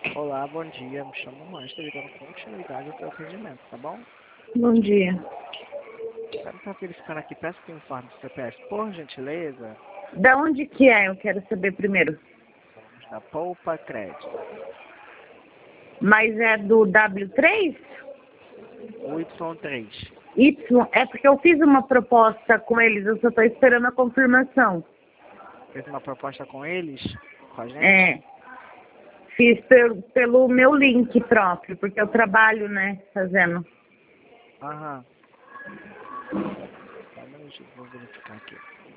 Olá, bom dia. Me chamo Juan, estou ligando com continuidade ao seu atendimento, tá bom? Bom dia. Para estar verificando aqui, peço que informe do CPF, por gentileza. Da onde que é? Eu quero saber primeiro. Somos da Poupa Crédito. Mas é do W3? O Y3. Y? É porque eu fiz uma proposta com eles, eu só estou esperando a confirmação. Fez uma proposta com eles, com a gente? É. Fiz pelo meu link próprio, porque eu trabalho, né, fazendo. Aham. Só um minutinho, vou verificar aqui.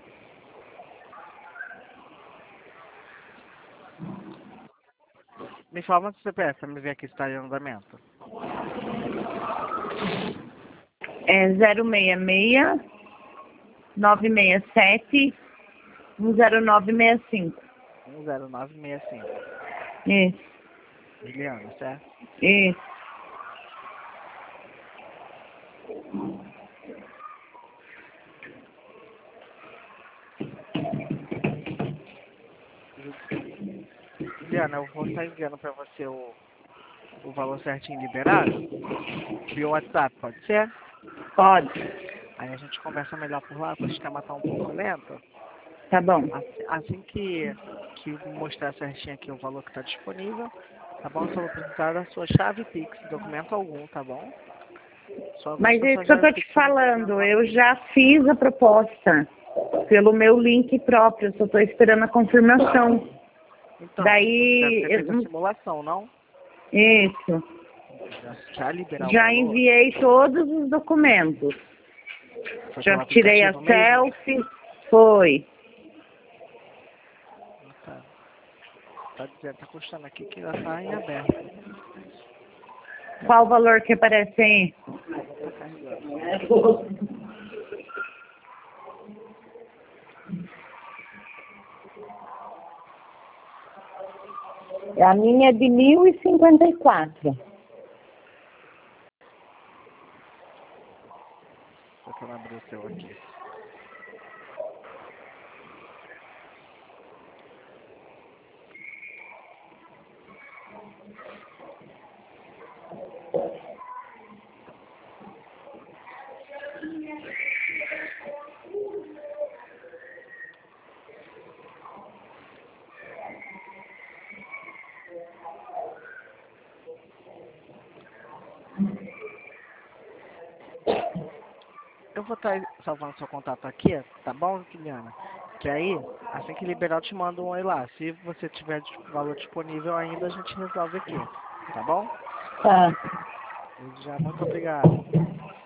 Me informa do CPF, para me ver aqui se está em andamento. É 066 967 10965. 10965. Isso, Juliana, certo? isso. Juliana, eu vou estar enviando para você o valor certinho liberado via WhatsApp, pode ser? Pode. Aí a gente conversa melhor por lá, porque o sistema está um pouco lento. Tá bom. Assim que mostrar certinho aqui o valor que está disponível, tá bom? Só vou precisar da sua chave Pix, documento algum, tá bom? Só Mas mostra é a isso sua que eu chave tô te Pix. falando, eu já fiz a proposta pelo meu link próprio, eu só tô esperando a confirmação. Então, Daí, deve ter feito a simulação, não? isso, Já liberar o já valor? enviei todos os documentos. Foi Já pelo tirei a aplicativo mesmo? selfie, foi. Tá. Tá dizendo, tá custando aqui que ainda tá em aberto. Qual o valor que aparece aí? Tá carregando, só um minutinho. A minha é de 1.054. Só que eu não abri o seu aqui. Eu vou estar salvando seu contato aqui, tá bom, Juliana? Que aí, assim que liberar, eu te mando um oi lá. Se você tiver valor disponível ainda, a gente resolve aqui. Tá bom? Tá. Desde já, muito obrigado.